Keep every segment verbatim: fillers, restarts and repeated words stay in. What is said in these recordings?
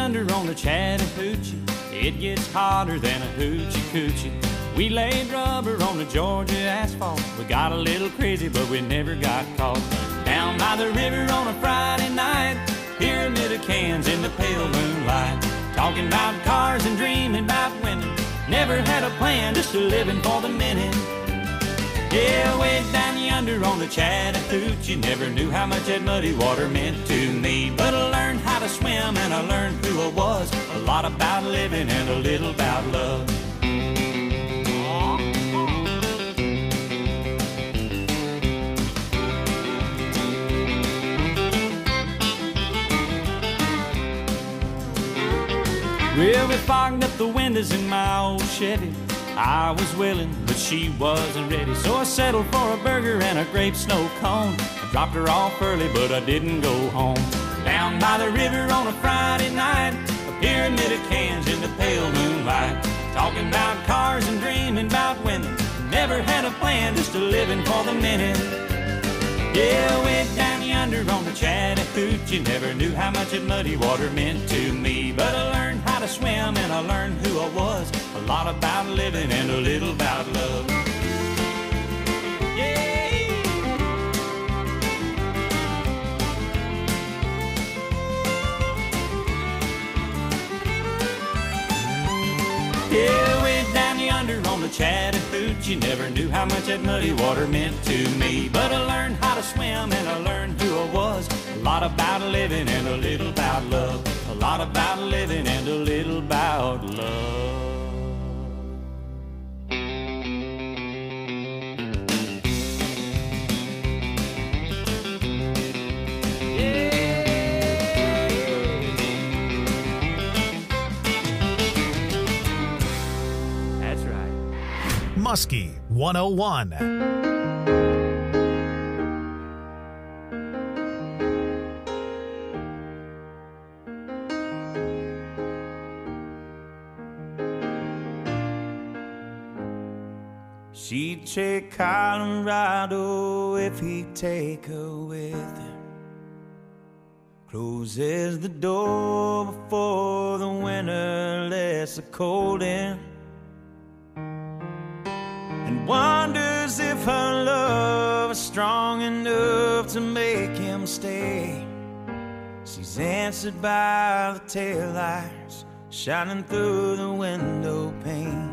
Yonder on the Chattahoochee, it gets hotter than a hoochie coochie. We laid rubber on the Georgia asphalt. We got a little crazy, but we never got caught. Down by the river on a Friday night, pyramid of cans in the pale moonlight, talking about cars and dreaming about women. Never had a plan, just a living for the minute. Yeah, way down yonder on the Chattahoochee, never knew how much that muddy water meant to me. But I learned how to swim and I learned who I was, a lot about living and a little about love. Well, we fogged up the windows in my old Chevy. I was willing, but she wasn't ready, so I settled for a burger and a grape snow cone. I dropped her off early, but I didn't go home. Down by the river on a Friday night, a pyramid of cans in the pale moonlight, talking about cars and dreaming about women. Never had a plan, just a living for the minute. Yeah, way down yonder on the Chattahoochee, never knew how much that muddy water meant to me. But I learned how to swim and I learned who I was, a lot about living and a little about love. Yeah. Yeah, way down yonder on the Chattahoochee, never knew how much that muddy water meant to me. But I learned how to swim and I learned who I was, a lot about living and a little about love, a lot about living and a little about love. Muskie one oh one. She'd take Colorado if he'd take her with him. Closes the door before the winter lets the cold in, and wonders if her love is strong enough to make him stay. She's answered by the taillights shining through the window pane.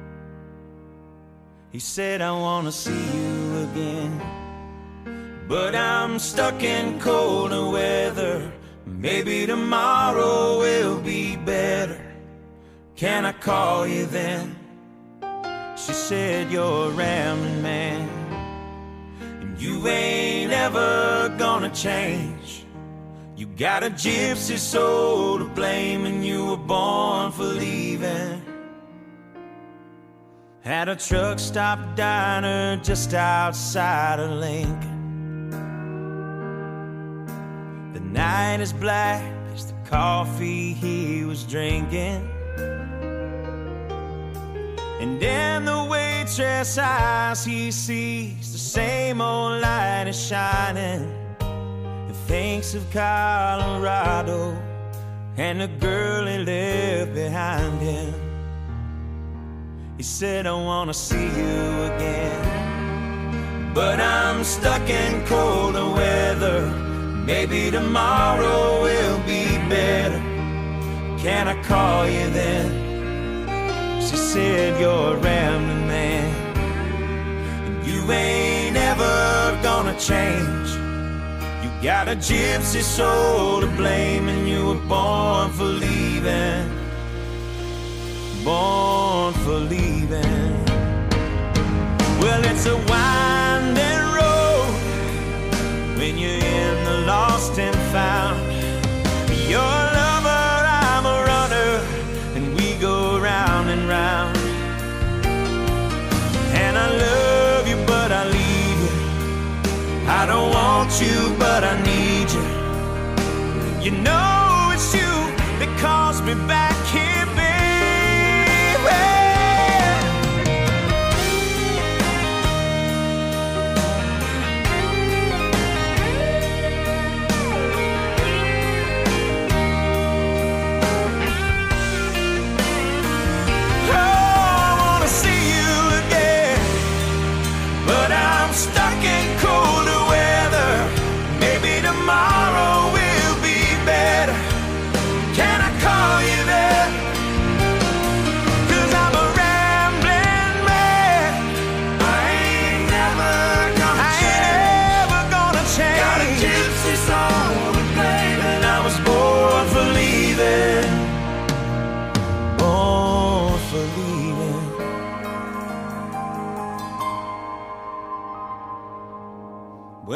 He said, I want to see you again, but I'm stuck in colder weather. Maybe tomorrow will be better. Can I call you then? She said, you're a rambling man, and you ain't ever gonna change. You got a gypsy soul to blame, and you were born for leaving. At a truck stop diner just outside of Lincoln, the night is black as the coffee he was drinking, and in the waitress' eyes he sees the same old light is shining, and thinks of Colorado and the girl he left behind him. He said, I wanna see you again, but I'm stuck in colder weather. Maybe tomorrow will be better. Can I call you then? She said, you're a rambling man, and you ain't ever gonna change. You got a gypsy soul to blame, and you were born for leaving. Born for leaving. Well, it's a winding road when you're in the lost and found. You're a lover, I'm a runner, and we go round and round. And I love you, but I leave you. I don't want you, but I need you. You know it's you that calls me back here, baby.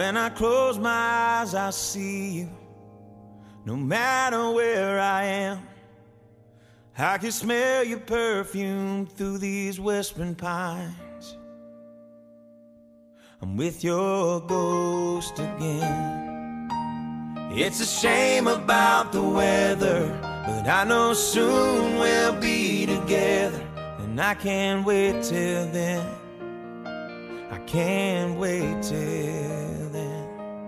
when I close my eyes, I see you. No matter where I am, I can smell your perfume through these whispering pines. I'm with your ghost again. It's a shame about the weather, but I know soon we'll be together. And I can't wait till then. I can't wait till then.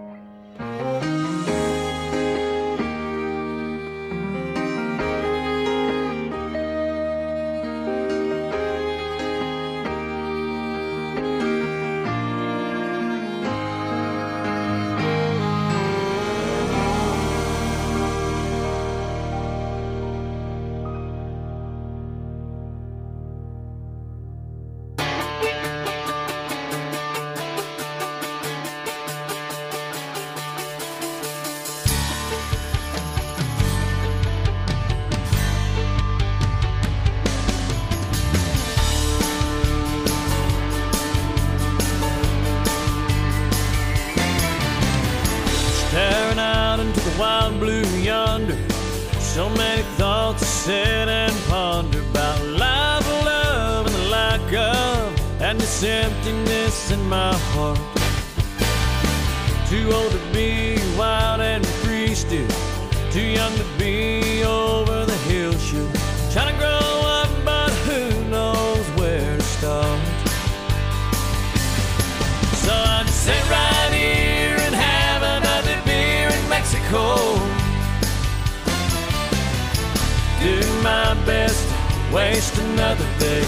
Wild blue yonder, so many thoughts to sit and ponder about life, love, and the lack of, and this emptiness in my heart. Too old to be wild and free still, too young to be over the hill shoot. Trying to grow up, but who knows where to start. So I just sit right here and have another beer in Mexico. Do my best to waste another day.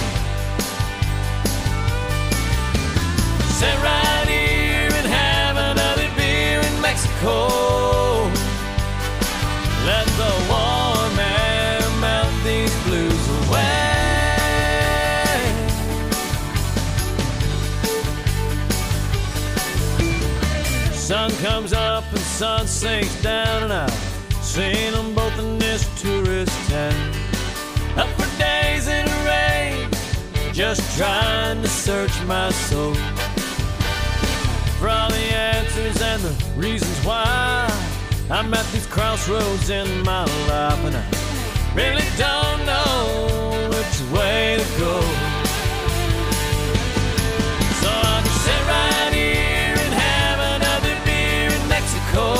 Sit right here and have another beer in Mexico. Let the warm air melt these blues away. Sun comes up and sun sinks down, and I've seen them both in this tourist town. Up for days in the rain, just trying to search my soul for all the answers and the reasons why I'm at these crossroads in my life, and I really don't know which way to go. So I'll just sit right here and have another beer in Mexico.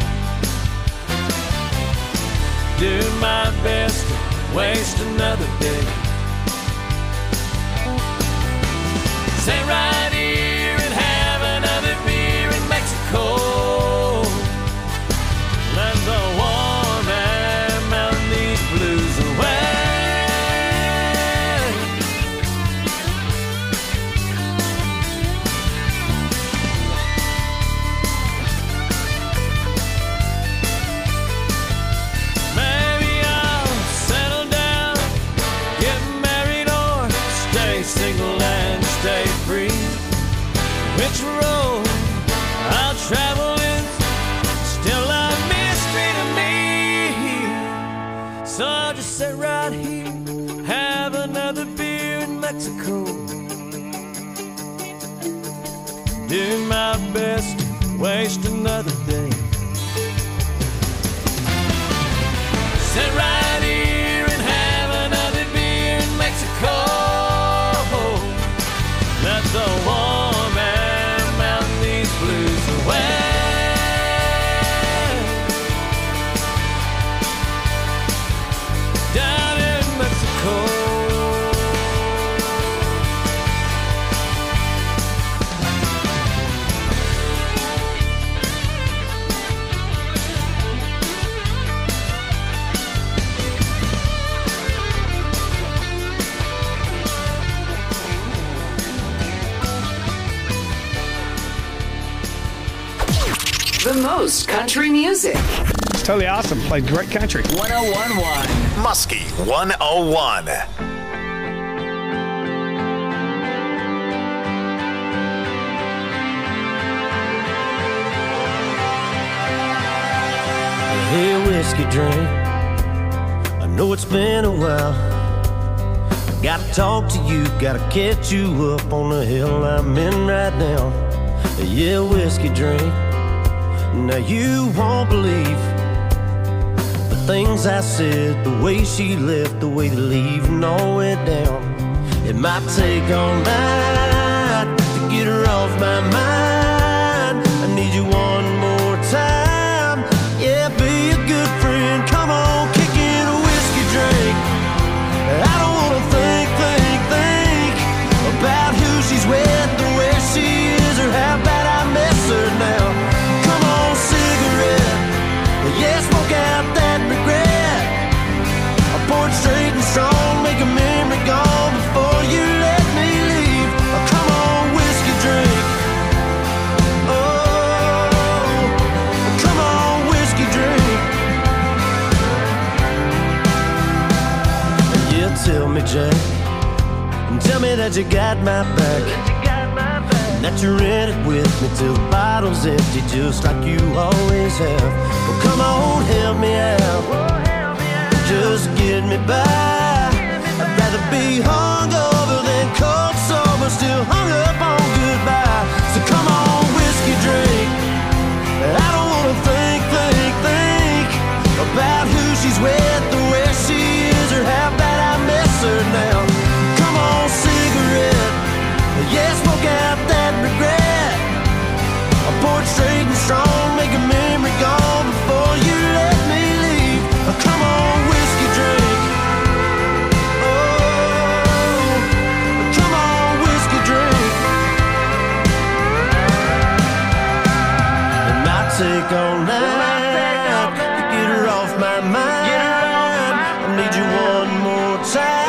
Do my best to waste another day. Sit right here and have another beer in Mexico. Let the warm air melt these blues away. Maybe I'll settle down, get married, or stay single and stay free. Which road I'll travel is still a mystery to me. So I'll just sit right here, have another beer in Mexico. Do my best to waste another day. Sit right here and have another beer in Mexico. Let the warm air melt these blues away. Down in Mexico. The most country music. It's totally awesome. Played great country. one oh one point one Muskie one oh one. Hey, whiskey drink, I know it's been a while. Gotta talk to you, gotta catch you up on the hill I'm in right now. Yeah, whiskey drink. Now you won't believe the things I said, the way she left, the way the leaving all went down. It might take all night to get her off my mind. I need you one more time. Yeah, be a good friend. Come on, kick in a whiskey drink. I don't wanna think, think, think about who she's with, or where she is, or how bad I miss her now. Come on, cigarette. Yeah, smoke out that regret. I pour it straight and strong, make a memory gone before you let me leave. Oh, come on, whiskey drink. Oh, come on, whiskey drink. Yeah, tell me, Jack, tell me that you got my back, that you're in it with me till the bottle's empty, just like you always have. Well, come on, help me out, just get me by. I'd rather be hungover than cold sober, still hung up on goodbye. So come on, whiskey drink. I don't wanna think, think, think about who she's with, or where she is, or how bad I miss her now. Come on, cigarette. Yeah, smoke out that regret. I pour it straight and strong, make a memory gone before you let me leave. Oh, come on, whiskey drink. Oh, come on, whiskey drink. It might take all night to get her off my mind. I need you one more time.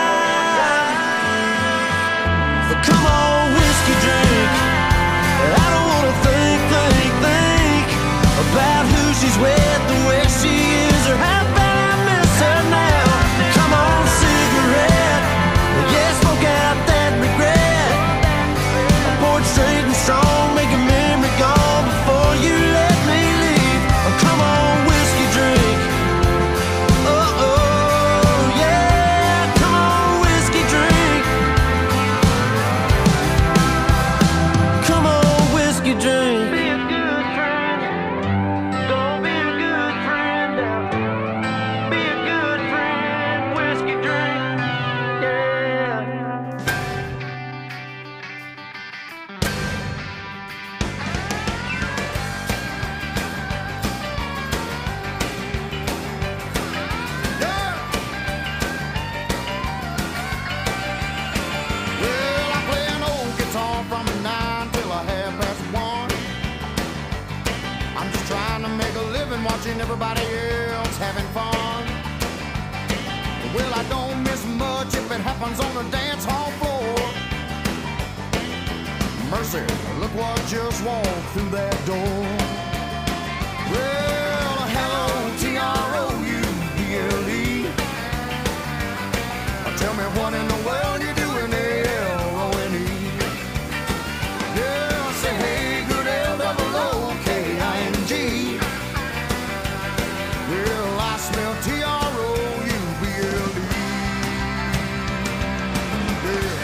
Come on, whiskey drink. I don't wanna think, think, think about who she's with, or where she is, or how bad I miss her now. Come on, cigarette. Yeah, smoke out that regret. I pour it straight and strong, make a memory gone before you let me leave. Oh, come on, whiskey drink. Oh, oh, yeah. Come on, whiskey drink. Come on, whiskey drink. Be a good friend. Don't be a good friend now. Be a good friend. Whiskey drink. Yeah. Well, I play an old guitar from nine till a half past one. I'm just trying to make a living watching everybody else having fun. Well, I don't miss much if it happens on the dance hall floor. Mercy, look what just walked through that door. Well, hello, T R O U B L E. Tell me what in the world you doing there, L O N E. Yeah, say hey, good L double O K I N G. Well, I smell T R O U B L E. Yeah.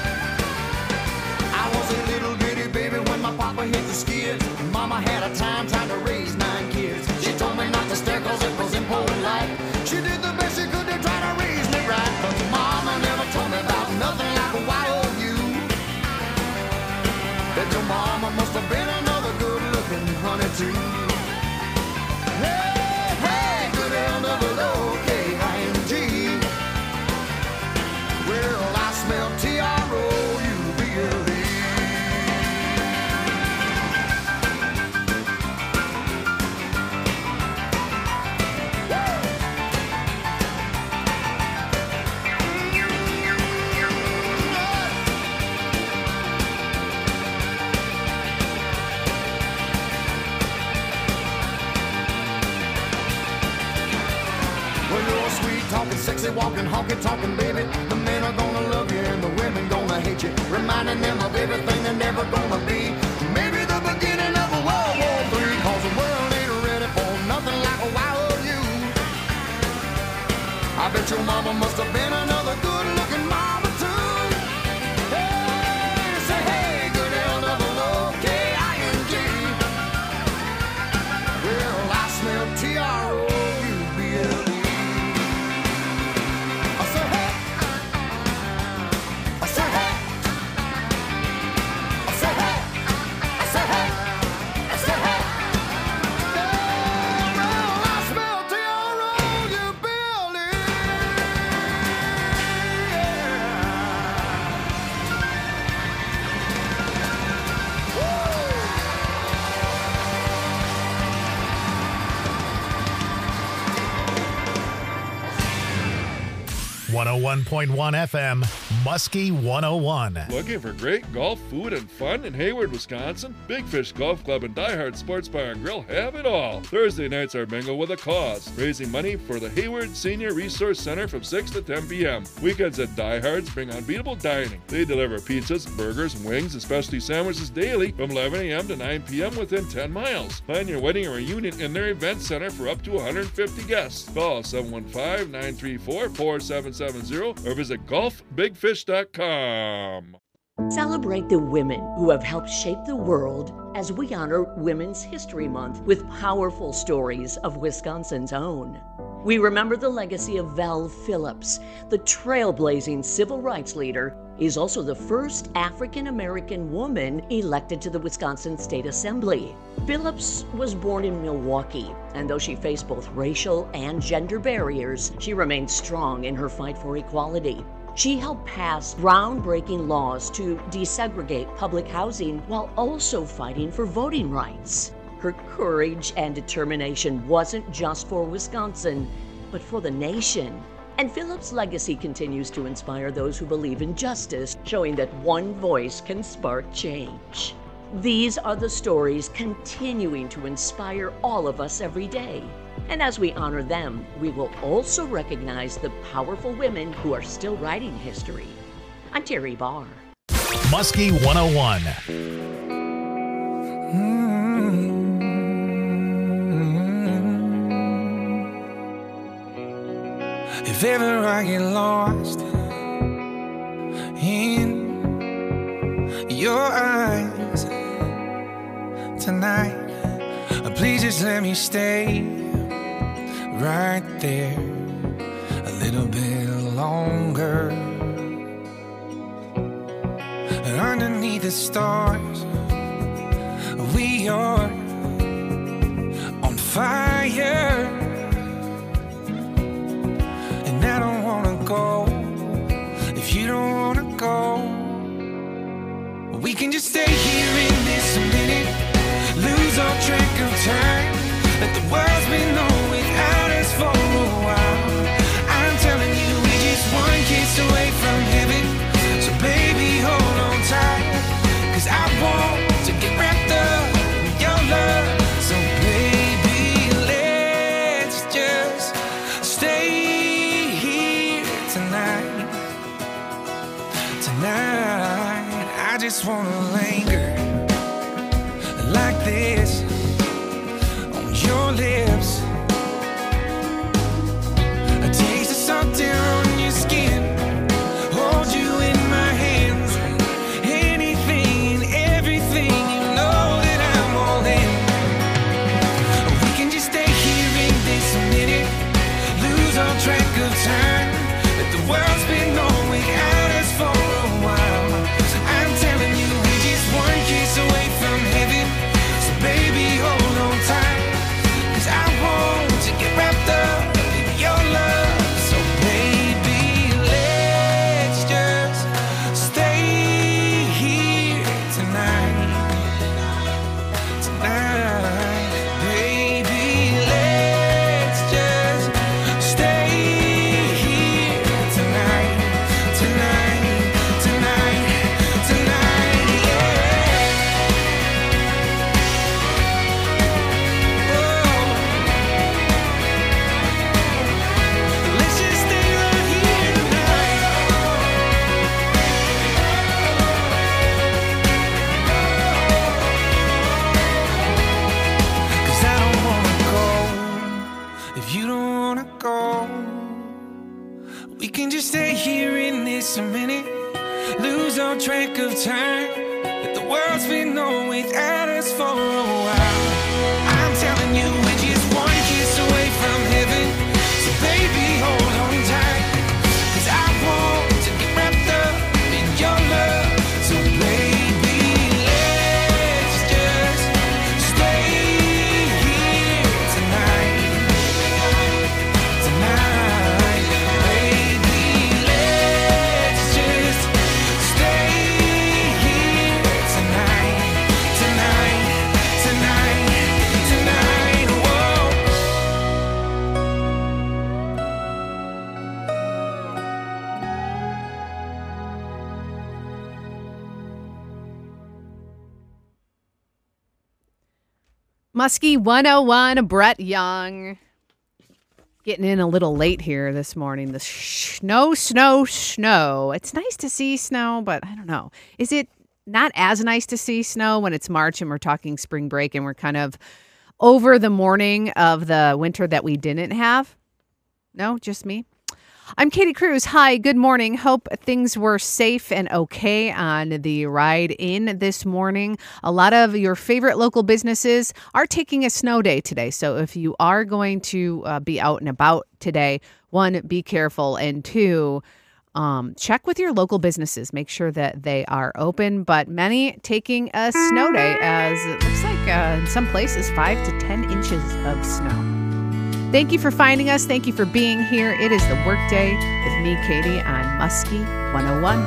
I was a little bitty baby when my papa hit the skids. Mama had a time trying to raise nine kids. She told me not to stare cause it was impolite. She did the best she could to try to raise me right, but Mama never told me about nothing like a Y O U. Bet your mama must have been another good-looking honey too. Hey, hey, good L double O K I N G. Well, I smell T R O U B L E. Well, you're sweet talking, sexy walking, honky talking, baby. The men are gonna love you and the women gonna hate you, reminding them of everything they're never gonna be. Maybe the beginning of a World War Three, cause the world ain't ready for nothing like a Y O U. I bet your mama must have been another good-looking mama too. Hey, say hey, good L double O K one oh one point one F M, Muskie one oh one. Looking for great golf, food, and fun in Hayward, Wisconsin? Big Fish Golf Club and Die Hard Sports Bar and Grill have it all. Thursday nights are bingo with a cause, raising money for the Hayward Senior Resource Center from six to ten p.m. Weekends at Die Hard's bring unbeatable dining. They deliver pizzas, burgers, wings, and specialty sandwiches daily from eleven a.m. to nine p.m. within ten miles. Plan your wedding or reunion in their event center for up to one hundred fifty guests. Call seven one five, nine three four, four seven seven zero or visit golf big fish dot com. Celebrate the women who have helped shape the world as we honor Women's History Month with powerful stories of Wisconsin's own. We remember the legacy of Val Phillips, the trailblazing civil rights leader, is also the first African-American woman elected to the Wisconsin State Assembly. Phillips was born in Milwaukee, and though she faced both racial and gender barriers, she remained strong in her fight for equality. She helped pass groundbreaking laws to desegregate public housing while also fighting for voting rights. Her courage and determination wasn't just for Wisconsin, but for the nation. And Phillips' legacy continues to inspire those who believe in justice, showing that one voice can spark change. These are the stories continuing to inspire all of us every day. And as we honor them, we will also recognize the powerful women who are still writing history. I'm Terry Barr. Muskie one oh one. Mm-hmm. If ever I get lost in your eyes tonight, please just let me stay right there a little bit longer. And underneath the stars, we are on fire. And I don't wanna go if you don't wanna go. We can just stay here in this minute, lose all track of time. Let the world's been on without us for a while. I'm telling you, we're just one kiss away from heaven. So baby, hold on tight, cause I want to get wrapped up in your love. So baby, let's just stay here tonight. Tonight, I just wanna linger like this on your lips. A taste of something on your skin, hold you in my hands. Anything and everything, you know that I'm all in. We can just stay here in this minute, lose all track of time. Let the world's been on without us for a while. I'm telling you, we're just one kiss away from heaven. So baby, hold on tight, cause I want to get wrapped up in your love. So baby, let's just stay here tonight. Tonight, baby, let's just stay here tonight. Tonight, tonight, tonight, yeah. Let's just stay right here tonight. Cause I don't wanna go if you don't wanna go. We can just stay here in this a minute, lose all track of time. Let the world's been on without us for a while. I'm telling you, we're just one kiss away from heaven. So baby, hold on tight, cause I want to get wrapped up in your love. So baby, let's just stay here tonight. Tonight, baby, let's just stay here tonight. Tonight, tonight, Muskie one oh one, Brett Young. Getting in a little late here this morning. The snow, snow, snow. It's nice to see snow, but I don't know. Is it not as nice to see snow when it's March and we're talking spring break and we're kind of over the morning of the winter that we didn't have? No, just me? I'm Katie Cruz. Hi, good morning. Hope things were safe and okay on the ride in this morning. A lot of your favorite local businesses are taking a snow day today. So if you are going to uh, be out and about today, one, be careful. And two, um, check with your local businesses. Make sure that they are open. But many taking a snow day, as it looks like uh, in some places five to ten inches of snow. Thank you for finding us. Thank you for being here. It is the Workday with me, Katie, on Muskie one oh one.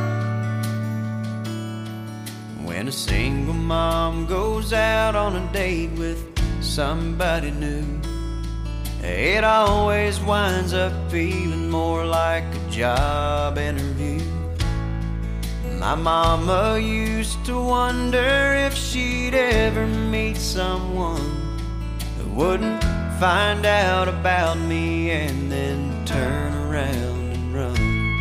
When a single mom goes out on a date with somebody new, it always winds up feeling more like a job interview. My mama used to wonder if she'd ever meet someone who wouldn't find out about me and then turn around and run.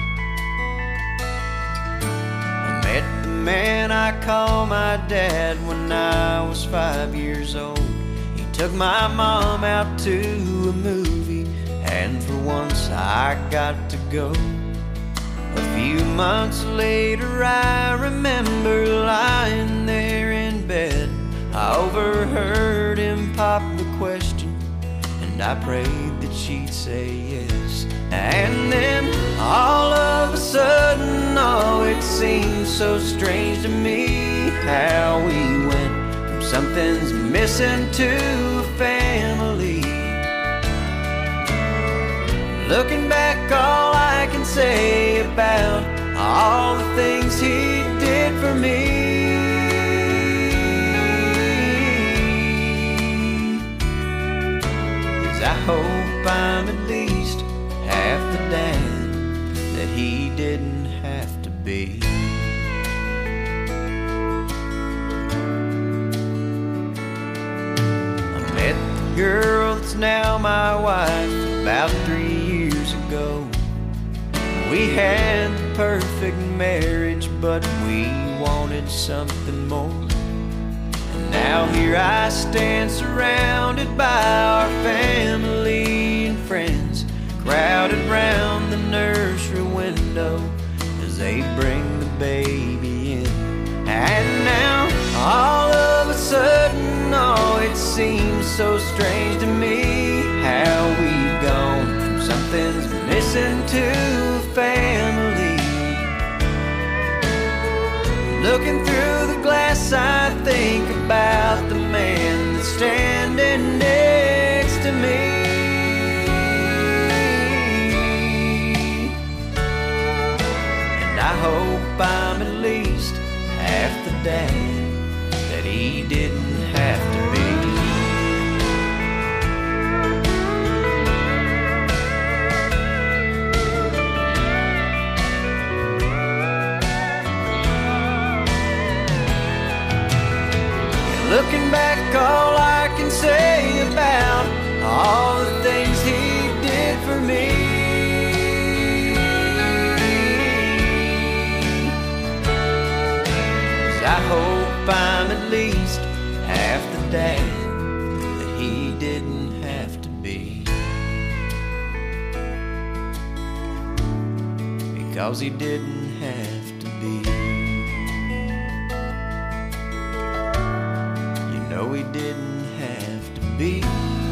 I met the man I call my dad when I was five years old. He took my mom out to a movie, and for once I got to go. A few months later I remember lying there in bed. I overheard him pop the question, I prayed that she'd say yes. And then all of a sudden, oh, it seemed so strange to me how we went from something's missing to a family. Looking back, all I can say about all the things he did for me, I hope I'm at least half the dad that he didn't have to be. I met the girl that's now my wife about three years ago. We had the perfect marriage, but we wanted something more. Now here I stand surrounded by our family and friends, crowded round the nursery window as they bring the baby in. And now all of a sudden, oh, it seems so strange to me how we've gone from something's missing to a family. Looking through the glass, I think about the man that's standing next to me. And I hope I'm at least half the dad that he didn't have to be. Looking back, all I can say about all the things he did for me is I hope I'm at least half the dad that he didn't have to be, because he didn't have to be. No, he didn't have to be.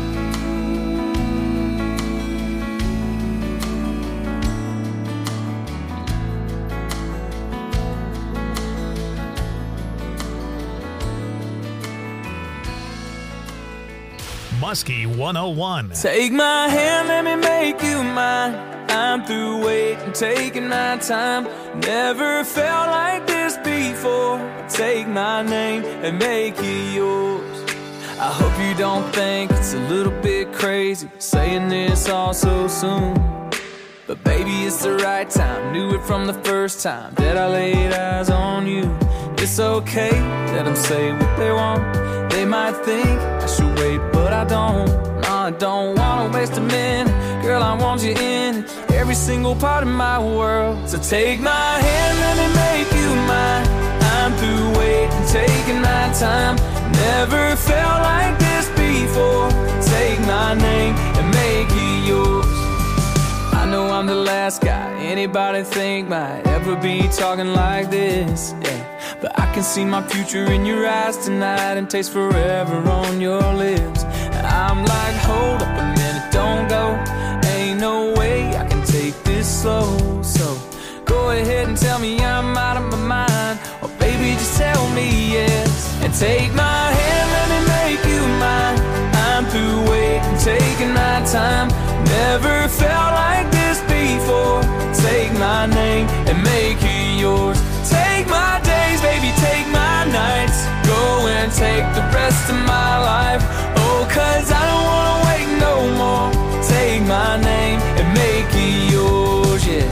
Muskie one oh one. Take my hand, let me make you mine. I'm through waiting, taking my time. Never felt like this before. Take my name and make it yours. I hope you don't think it's a little bit crazy saying this all so soon, but baby, it's the right time. Knew it from the first time that I laid eyes on you. It's okay, let them say what they want. They might think I should wait, but I don't. No, I don't wanna waste a minute. Girl, I want you in every single part of my world. So take my hand, let me make you mine. I'm through waiting, taking my time. Never felt like this before. Take my name and make it yours. I know I'm the last guy anybody think might ever be talking like this, yeah. But I can see my future in your eyes tonight and taste forever on your lips. And I'm like, hold up a minute, don't go. Ain't no way I can take this slow. So go ahead and tell me I'm out of my mind, or baby just tell me yes. And take my hand, let me make you mine. I'm through waiting, taking my time. Never felt like this before. Take my name and make it yours. Take my days, baby, take my nights. Go and take the rest of my life. Oh, cause I don't wanna wait no more. Take my name and make it yours, yeah.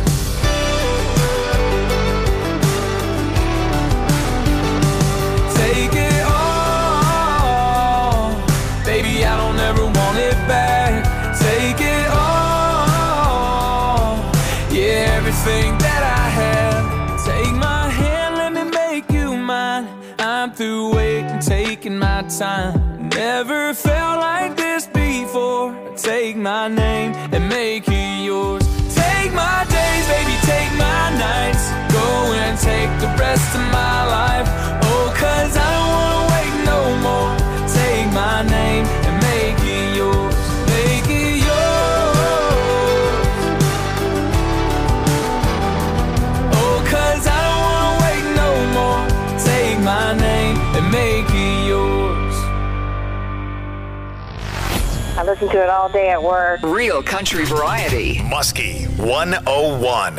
Take it all, baby, I don't ever want it back. Take it all, yeah, everything that I have. Take my hand, let me make you mine. I'm through waiting, taking my time. Never felt like this before. Take my name and make it yours. Take my days, baby, take my nights. Go and take the rest of my life. Oh, cause I don't wanna wait no more. Take my name and make it yours. Make it yours. Oh, cause I don't wanna wait no more. Take my name and make it yours. I listen to it all day at work. Real country variety. Muskie one oh one.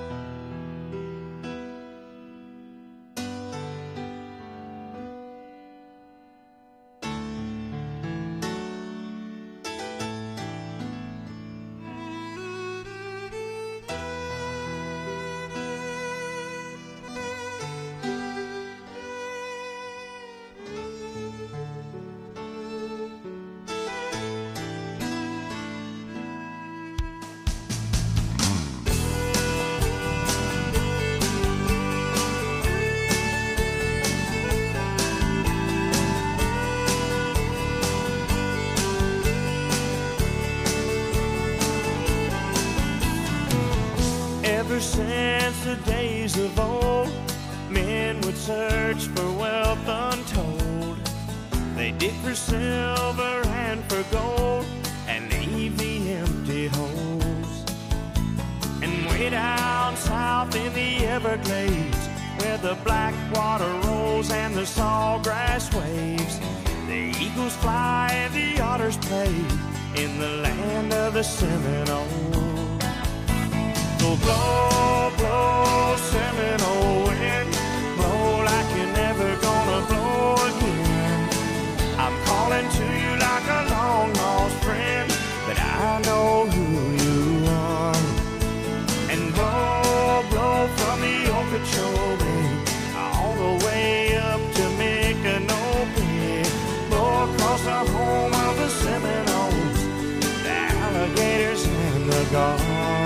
Ever since the days of old, men would search for wealth untold. They dig for silver and for gold and leave the empty holes. And way down south in the Everglades, where the black water rolls and the sawgrass waves, the eagles fly and the otters play in the land of the Seminoles. So blow, blow, Seminole wind, blow like you're never gonna blow again. I'm calling to you like a long lost friend, but I know who you are. And blow, blow from the Okeechobee all the way up to Micanopy. Blow across the home of the Seminoles, the alligators and the gulls.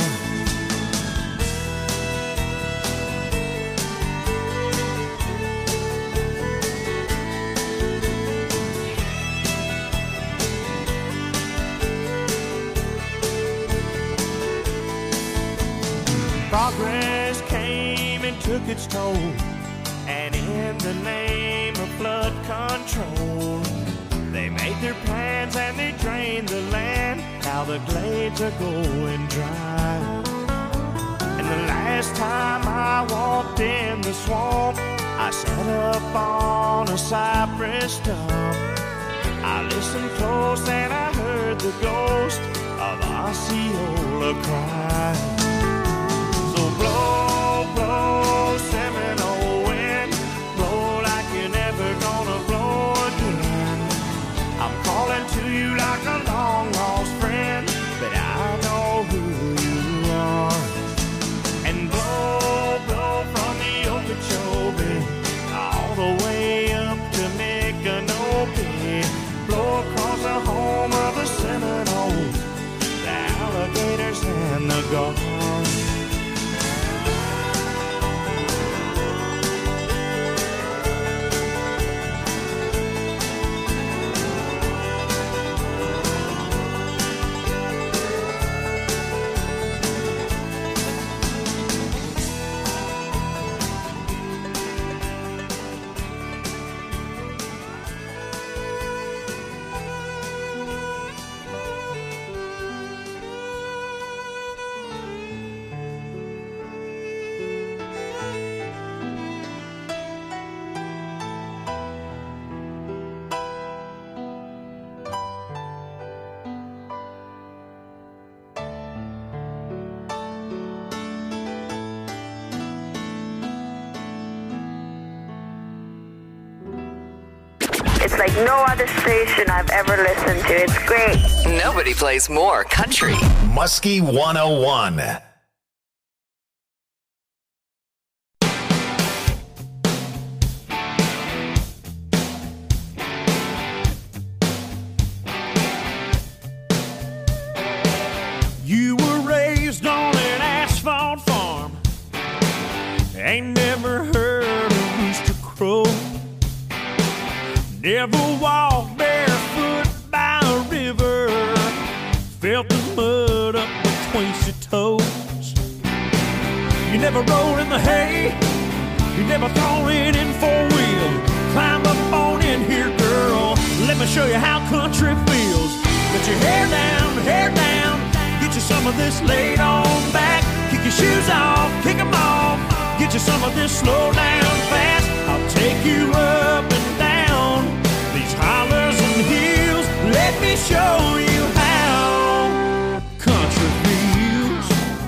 Progress came and took its toll, and in the name of flood control, they made their plans and they drained the land. Now the glades are going dry. And the last time I walked in the swamp, I sat up on a cypress stump. I listened close and I heard the ghost of Osceola cry. Blow, blow, Seminole wind, blow like you're never gonna blow again. I'm calling to you like a long lost friend, but I know who you are. And blow, blow from the Okeechobee all the way up to Micanopy. like no other station I've ever listened to. It's great. Nobody plays more country. Muskie one oh one. You were raised on an asphalt farm. Ain't never heard a rooster crow. Never walked barefoot by a river. Felt the mud up between your toes. You never rolled in the hay. You never thrown it in four wheel. Climb up on in here, girl. Let me show you how country feels. Let your hair down, hair down. Get you some of this laid on back. Kick your shoes off, kick them off. Get you some of this slow down fast. I'll take you up and down these hollers and hills. Let me show you how country feels.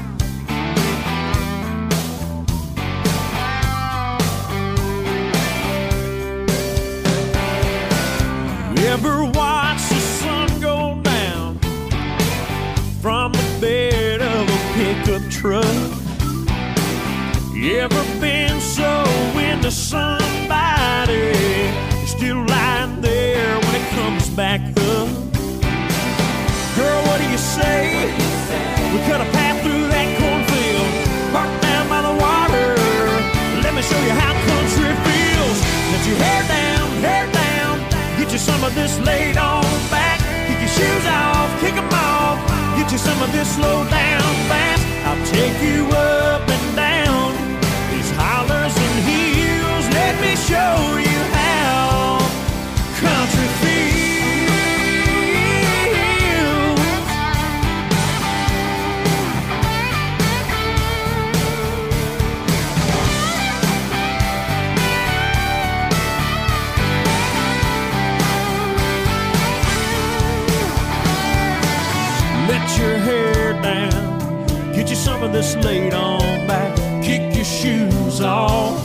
You ever watch the sun go down from the bed of a pickup truck? You ever been so into somebody you're still lying there when it comes back up? Girl, what do you say? We cut a path through that cornfield, parked down by the water. Let me show you how country feels. Let your hair down, hair down. Get you some of this laid on back. Kick your shoes off, kick them off. Get you some of this slow down fast. I'll take you up and down these hollers and hills. Let me show you how country feels. Let your hair down. Get you some of this laid on back. Kick your shoes off.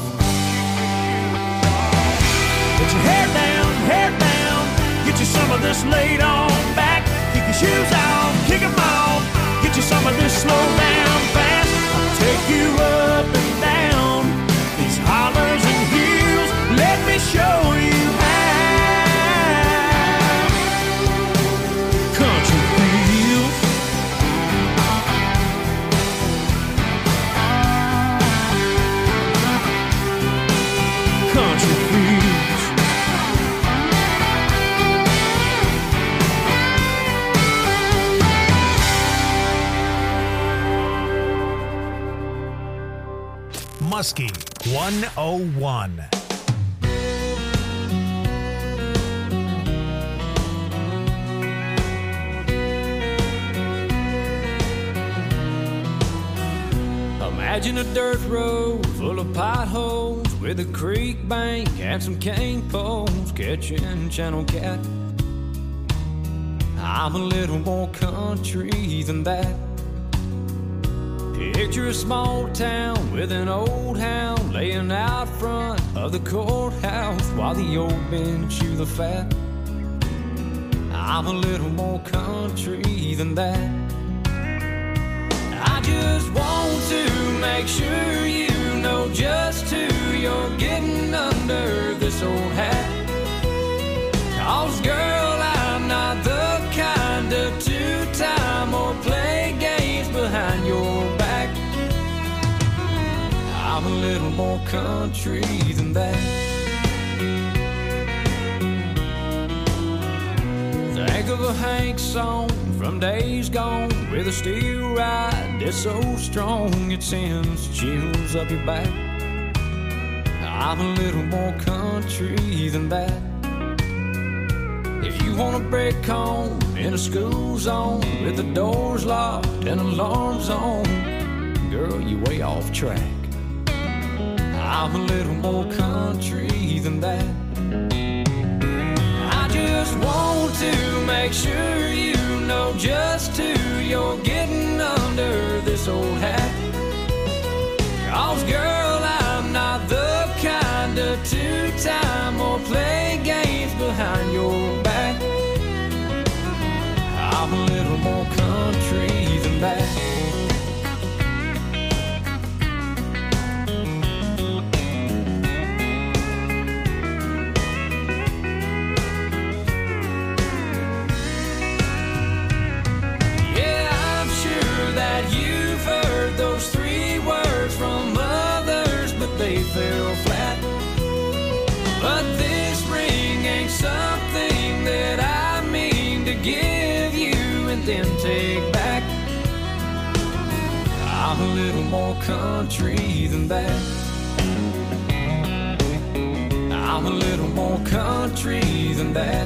Let your hair down, hair down. Get you some of this laid on back. Kick your shoes off, kick them off. Get you some of this slow down fast. I'll take you up and down these hollers and hills. Let me show you how country feels. Country feels. Muskie one oh one. Imagine a dirt road full of potholes with a creek bank and some cane poles catching channel cat. I'm a little more country than that. Picture a small town with an old hound laying out front of the courthouse while the old men chew the fat. I'm a little more country than that. I just want to make sure you know just who you're getting under this old hat. 'Cause girl, I'm not the kind of two-time or play games behind your back. I'm a little more country than that. Think of a Hank song from days gone with a steel ride that's so strong it sends chills up your back. I'm a little more country than that. If you want to break home in a school zone with the doors locked and alarms on, girl, you way off track. I'm a little more country than that. I just want to make sure you know just who you're getting under this old hat. 'Cause girl, I'm not the kind of two-time or play games behind and then take back. I'm a little more country than that. I'm a little more country than that.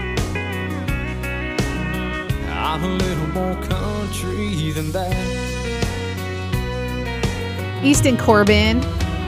I'm a little more country than that. Easton Corbin,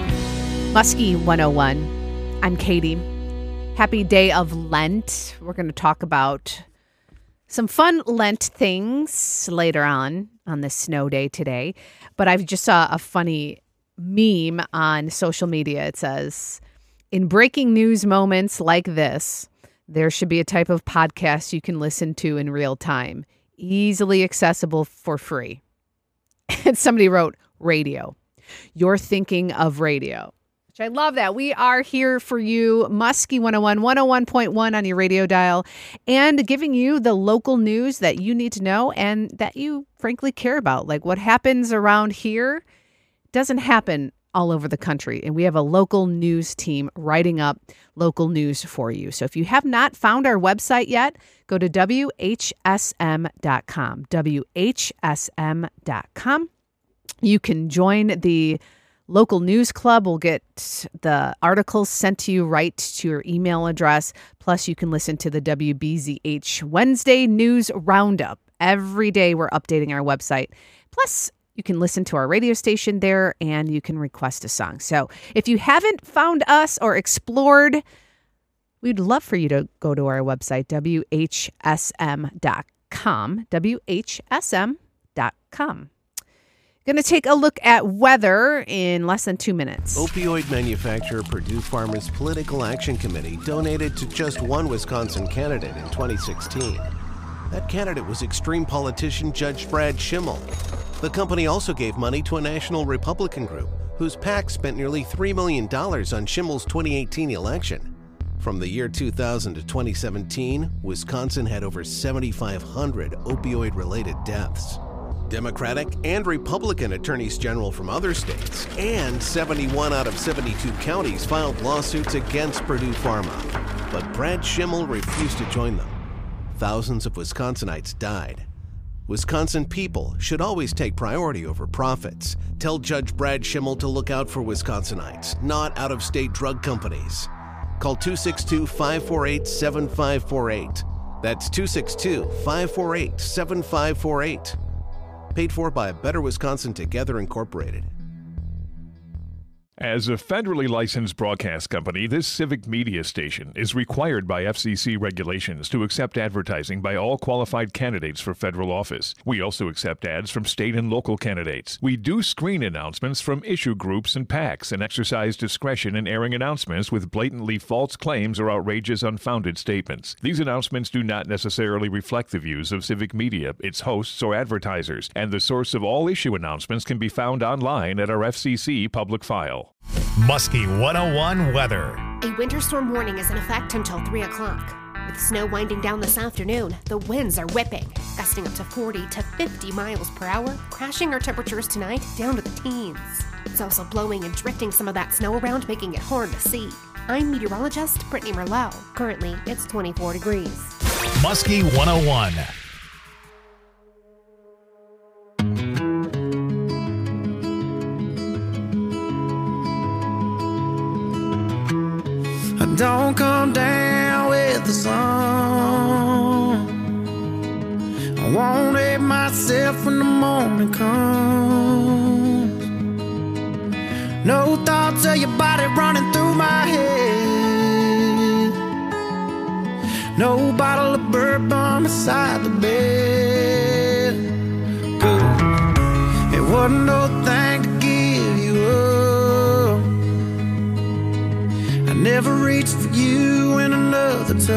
Muskie one oh one. I'm Katie. Happy day of Lent. We're going to talk about some fun Lent things later on on this snow day today. But I've just saw a funny meme on social media. It says, in breaking news moments like this, there should be a type of podcast you can listen to in real time, easily accessible for free. And somebody wrote, radio. You're thinking of radio. Which I love that. We are here for you, Muskie one oh one, one oh one point one on your radio dial, and giving you the local news that you need to know and that you frankly care about. Like what happens around here doesn't happen all over the country. And we have a local news team writing up local news for you. So if you have not found our website yet, go to W H S M dot com, W H S M dot com. You can join the local news club. We'll get the articles sent to you right to your email address. Plus, you can listen to the W B Z H Wednesday News Roundup. Every day we're updating our website. Plus, you can listen to our radio station there and you can request a song. So if you haven't found us or explored, we'd love for you to go to our website, W H S M dot com, W H S M dot com. Going to take a look at weather in less than two minutes. Opioid manufacturer Purdue Pharma's Political Action Committee donated to just one Wisconsin candidate in twenty sixteen. That candidate was extreme politician Judge Brad Schimmel. The company also gave money to a national Republican group whose PAC spent nearly three million dollars on Schimmel's twenty eighteen election. From the year two thousand to twenty seventeen, Wisconsin had over seventy-five hundred opioid-related deaths. Democratic and Republican attorneys general from other states and seventy-one out of seventy-two counties filed lawsuits against Purdue Pharma. But Brad Schimmel refused to join them. Thousands of Wisconsinites died. Wisconsin people should always take priority over profits. Tell Judge Brad Schimmel to look out for Wisconsinites, not out-of-state drug companies. Call two six two, five four eight, seven five four eight. That's two six two, five four eight, seven five four eight. Paid for by Better Wisconsin Together Incorporated. As a federally licensed broadcast company, this civic media station is required by F C C regulations to accept advertising by all qualified candidates for federal office. We also accept ads from state and local candidates. We do screen announcements from issue groups and PACs and exercise discretion in airing announcements with blatantly false claims or outrageous, unfounded statements. These announcements do not necessarily reflect the views of civic media, its hosts, or advertisers, and the source of all issue announcements can be found online at our F C C public file. Muskie one oh one weather. A winter storm warning is in effect until three o'clock. With snow winding down this afternoon, the winds are whipping, gusting up to forty to fifty miles per hour, crashing our temperatures tonight down to the teens. It's also blowing and drifting some of that snow around, making it hard to see. I'm meteorologist Brittany Merlot. Currently, it's twenty-four degrees. Muskie one oh one. Don't come down with the sun. I won't hate myself when the morning comes. No thoughts of your body running through my head. No bottle of bourbon beside the bed. Good. It wasn't no thing to give you up. Never reached for you in another touch.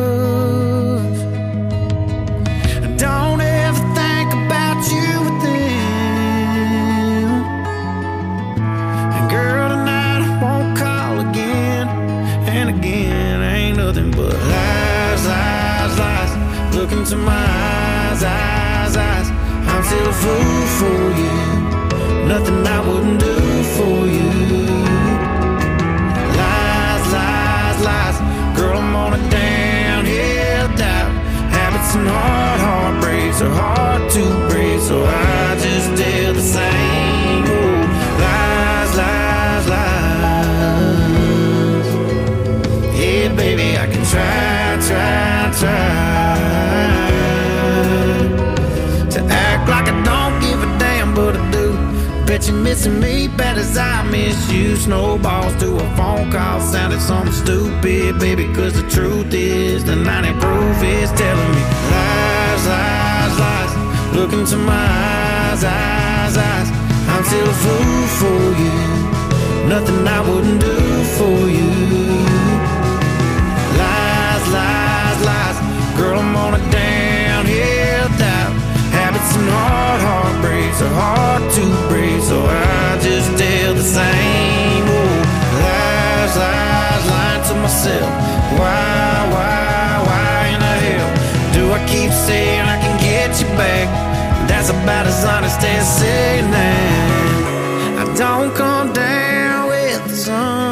Don't ever think about you with them. And girl, tonight I won't call again. And again, ain't nothing but lies, lies, lies. Look into my eyes, eyes, eyes. I'm still a fool for you. Nothing I wouldn't do for you. Lies. Girl, I'm on a downhill dive. Habits and hard heartbreaks are hard. Bet you're missing me bad as I miss you. Snowballs to a phone call sounded something stupid, baby, cause the truth is the ninety proof is telling me lies, lies, lies. Look into my eyes, eyes, eyes. I'm still a fool for you. Nothing I wouldn't do for you. Lies, lies, lies. Girl, I'm on a downhill dive. Habits and hard heartbreaks are hard to break, so I just tell the same old lies, lies, lying to myself. Why, why, why in the hell do I keep saying I can get you back? That's about as honest as saying that I don't come down with the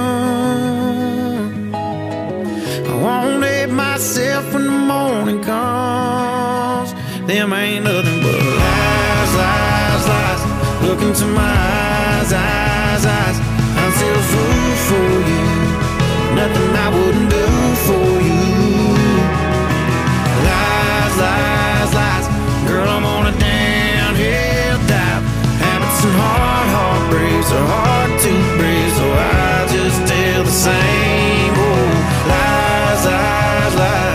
sun. I won't let myself when the morning comes. Them ain't nothing but lies, lies, lies. Look into my eyes, eyes, eyes. I'm still a fool for you. Nothing I wouldn't do for you. Lies, lies, lies. Girl, I'm on a downhill dive. Habits and hard heartbreaks are hard to break, so I just tell the same old lies, lies, lies.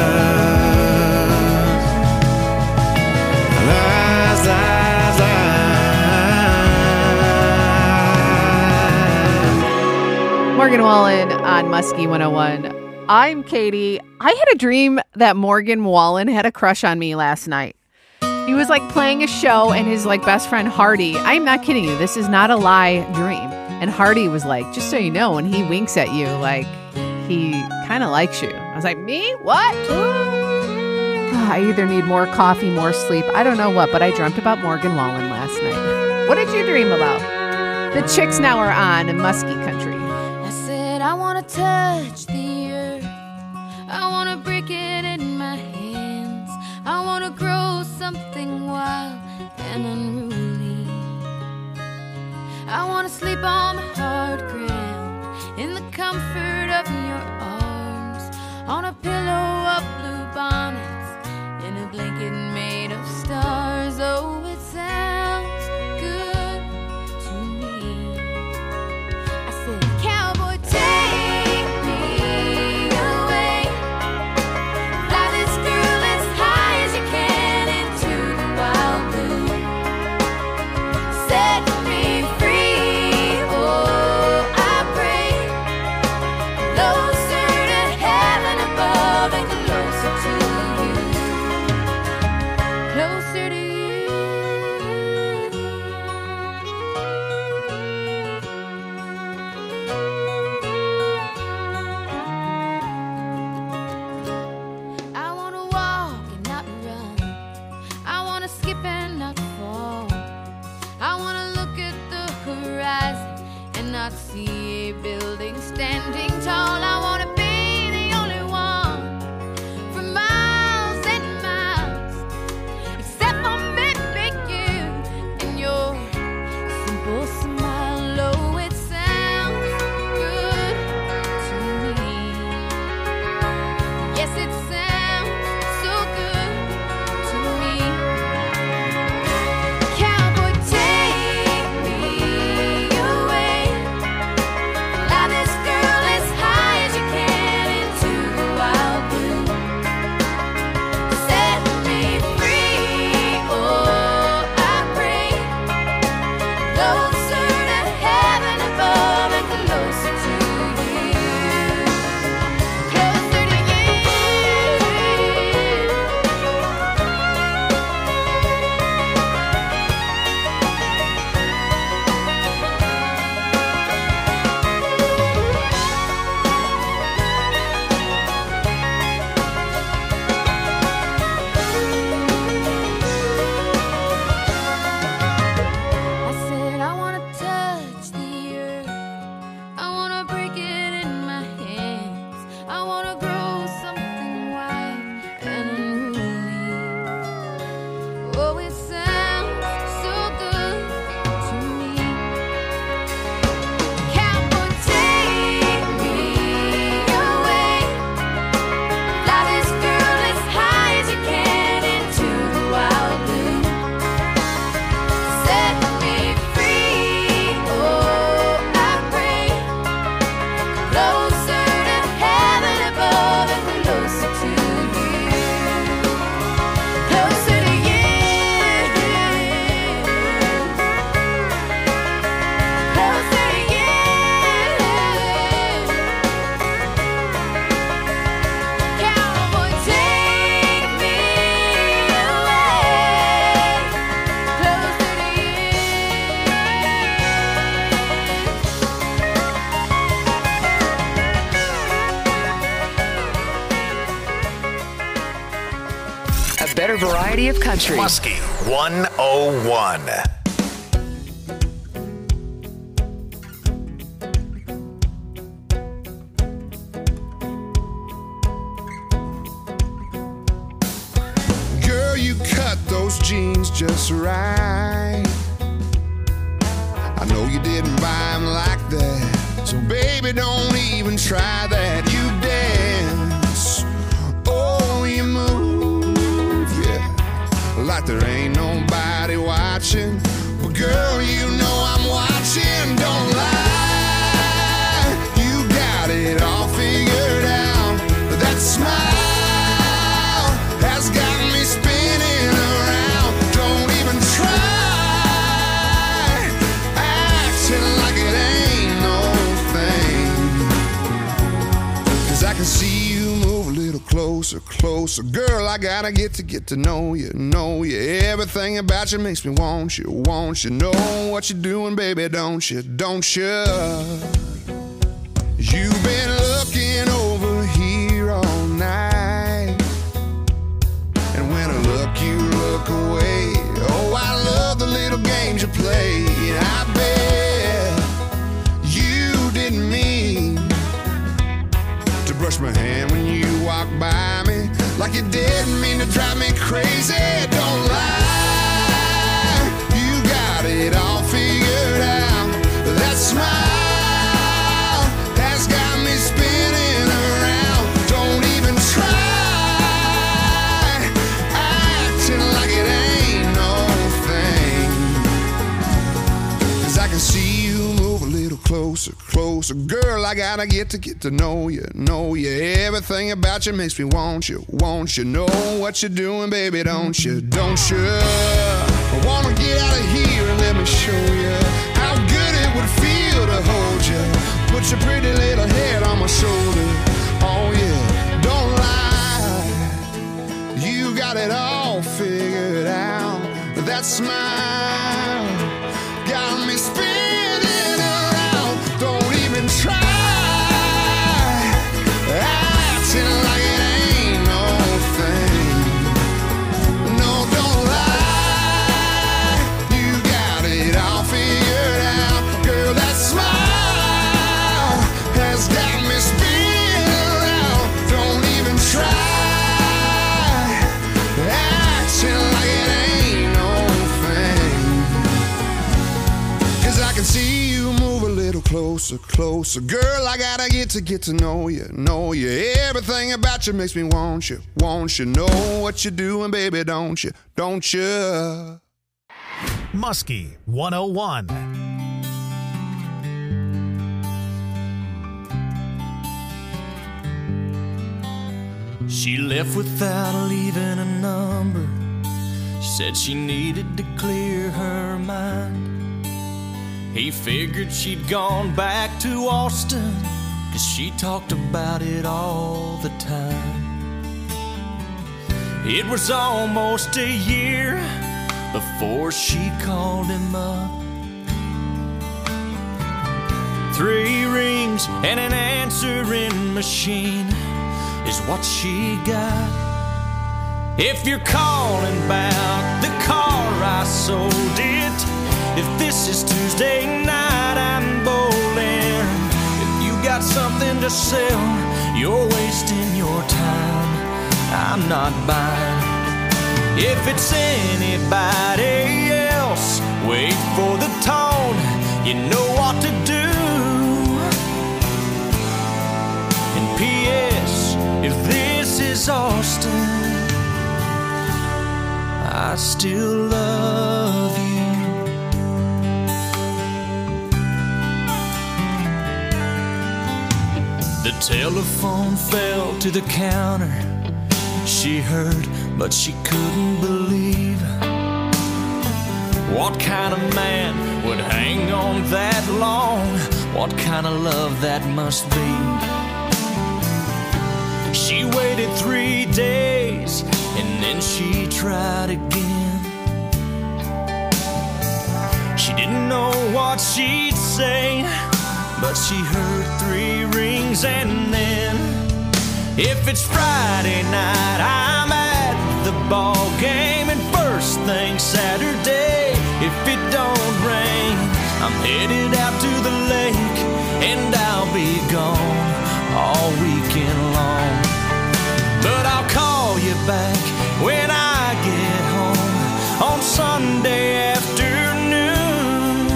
Lies, lies, lies. Morgan Wallen on Muskie one oh one. I'm Katie. I had a dream that Morgan Wallen had a crush on me last night. He was like playing a show and his like best friend Hardy. I'm not kidding you. This is not a lie dream. And Hardy was like, just so you know, when he winks at you, like he kind of likes you. I was like, me? What? I either need more coffee, more sleep. I don't know what, but I dreamt about Morgan Wallen last night. What did you dream about? The Chicks now are on in Muskie Country. I said I want to touch the earth. I want to break it in my hands. I want to grow something wild and unruly. I want to sleep on the hard ground in the comfort of your arms, on a pillow of blue bonnets, in a blanket made of stars. Oh, it sounds good to me. I said, cowboy, take me away. Fly this girl as high as you can into the wild blue. Set me free, oh, I pray. Closer to heaven above and closer to you. Closer to you. I want to walk and not run. I want to skip and not fall. I want to look at the horizon and not see a building standing tall. I want to be the only one for miles and miles, except for maybe you and your simple smile. Oh, it sounds good to me. Yes, it sounds so good to me. Cowboy, take me away. Fly this girl as high as you can into the wild blue. Set me free, oh, I pray. Closer to heaven above and closer to you. Closer to you. I said I want to wider variety of country. Muskie one oh one. Girl, you cut those jeans just right. I know you didn't buy them like that, so baby, don't even try that. You dance, oh, you move, yeah, like there ain't nobody watching. But girl, you know I'm watching, don't lie. You got it all figured out. That smile has got me spinning around. Don't even try acting like it ain't no thing. 'Cause I can see you move a little closer, closer. Girl, I gotta get to get to know you, know you. Everything about you makes me want you, want you. Know what you're doing, baby, don't you, don't you? You've been looking over here all night, and when I look, you look away. Oh, I love the little games you play. I bet you didn't mean to brush my hand when you walked by me, like you didn't mean to drive me crazy. Don't lie, you got it all figured out. That smile has got me spinning around. Don't even try acting like it ain't no thing. 'Cause I can see you move a little closer, closer. Girl, I gotta get to get to know you, know you. Everything about you makes me want you, want you. Know what you're doing, baby, don't you, don't you? I wanna get out of here and let me show you how good it would feel to hold you. Put your pretty little head on my shoulder. Oh yeah, don't lie, you got it all figured out. That smile got me spinning around. Don't even try acting like it ain't no thing. No, don't lie, you got it all figured out. Girl, that smile has got me spinning around. Don't even try acting like it ain't no thing. 'Cause I can see you move a little closer, closer. Girl, I gotta get to get to know you, know you. Everything about you makes me want you, want you. Know what you're doing, baby, don't you, don't you? Muskie one oh one. She left without leaving a number. Said she needed to clear her mind. He figured she'd gone back to Austin, 'cause she talked about it all the time. It was almost a year before she called him up. Three rings and an answering machine is what she got. If you're calling about the car I sold it, if this is Tuesday night I'm bowling. If you got something to sell, you're wasting your time, I'm not buying. If it's anybody else, wait for the tone, you know what to do. And P S, if this is Austin, I still love you. The telephone fell to the counter. She heard, but she couldn't believe. What kind of man would hang on that long? What kind of love that must be? She waited three days and then she tried again. She didn't know what she'd say, but she heard three rings and then, if it's Friday night, I'm at the football game, and first thing Saturday, if it don't rain, I'm headed out to the lake, and I'll be gone all weekend long. But I'll call you back when I get home on Sunday afternoon.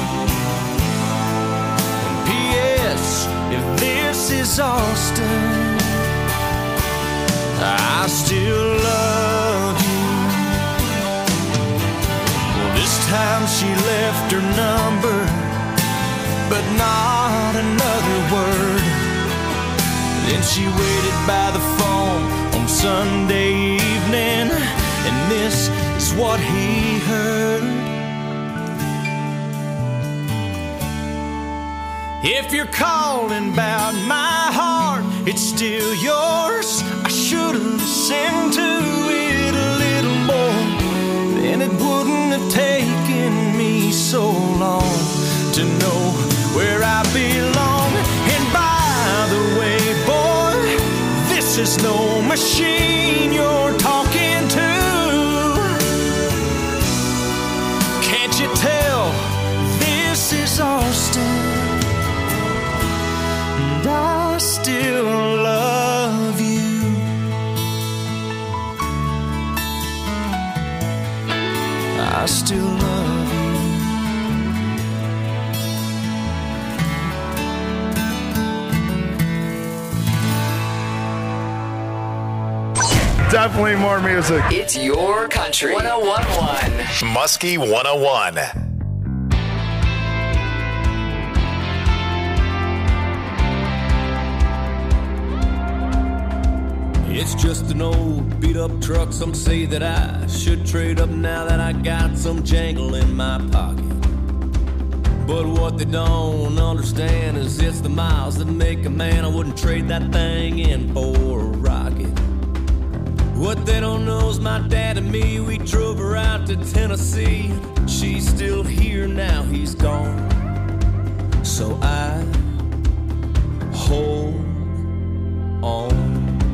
And P S if this is Austin, I still love you. Well, this time she left her number, but not another word. Then she waited by the phone on Sunday evening, and this is what he heard. If you're calling about my heart, it's still yours. I should have listened to it a little more, then it wouldn't have taken me so long to know where I belong. And by the way, boy, this is no machine you're talking to. Can't you tell this is Austin? And I still love you. I still love you. Definitely more music. It's your country. one oh one point one. Muskie one oh one. It's just an old beat up truck. Some say that I should trade up now that I got some jangle in my pocket. But what they don't understand is it's the miles that make a man. I wouldn't trade that thing in for a rocket. What they don't know is my dad and me, we drove her out to Tennessee. She's still here now, he's gone. So I hold on.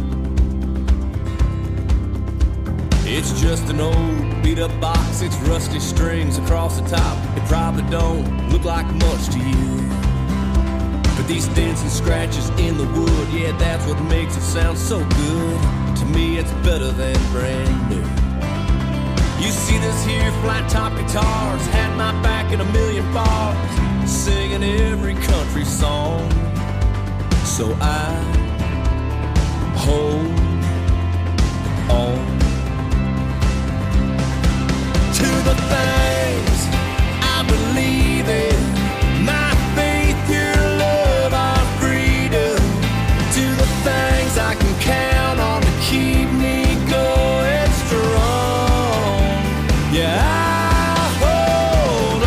It's just an old beat up box, it's rusty strings across the top. It probably don't look like much to you, but these dents and scratches in the wood, yeah, that's what makes it sound so good. To me it's better than brand new. You see this here flat top guitars had my back in a million bars, singing every country song. So I hold on to the things I believe in, my faith, your love, our freedom, to the things I can count on to keep me going strong. Yeah, I hold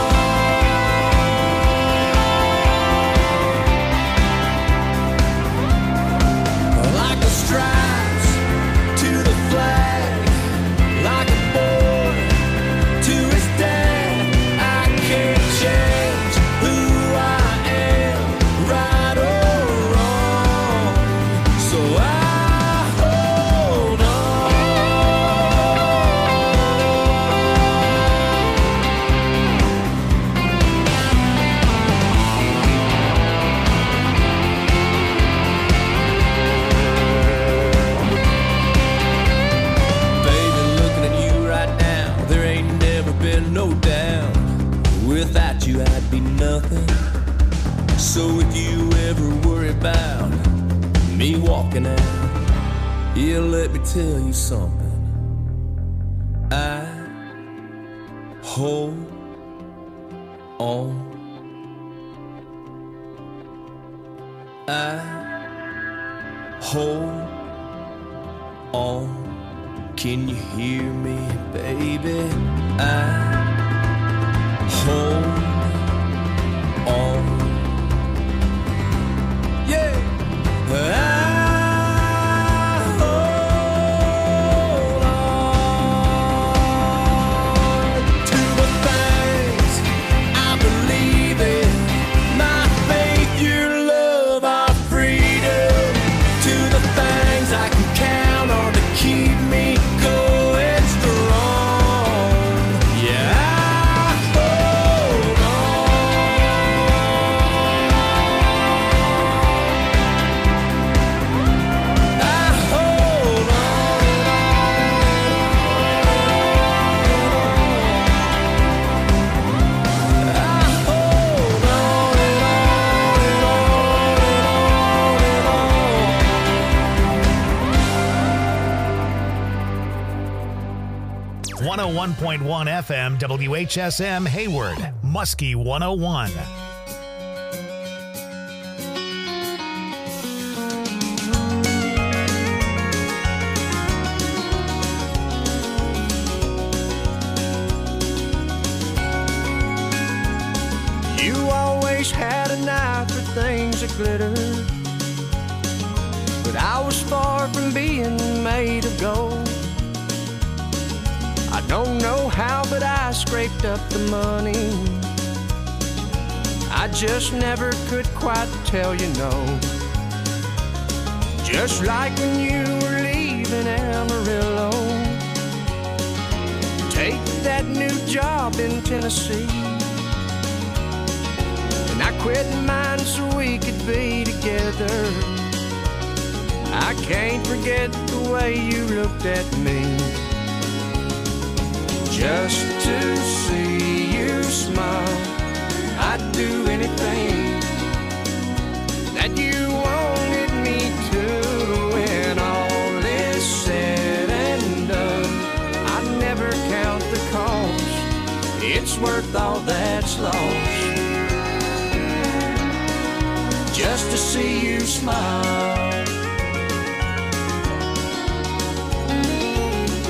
on like the stripes to the flag, like a boy to his dad. I can't change who I am, right or wrong. So I hold Baby, looking at you right now, there ain't never been no doubt. Without you, I'd be nothing. So if you ever worry about me walking out, yeah, let me tell you something. I hold on. I hold on. Can you hear me, baby? I hold on. Yeah. I hold on to the things I believe in, my faith, your love, our freedom, to the things I can count on to keep me going. one point one F M, W H S M Hayward, Muskie one oh one. You always had an eye for things that glitter, but I was far from being made of gold. I don't know how, but I scraped up the money. I just never could quite tell you no. Just like when you were leaving Amarillo, take that new job in Tennessee. And I quit mine so we could be together. I can't forget the way you looked at me. Just to see you smile, I'd do anything that you wanted me to. When all is said and done, I never count the cost. It's worth all that's lost, just to see you smile.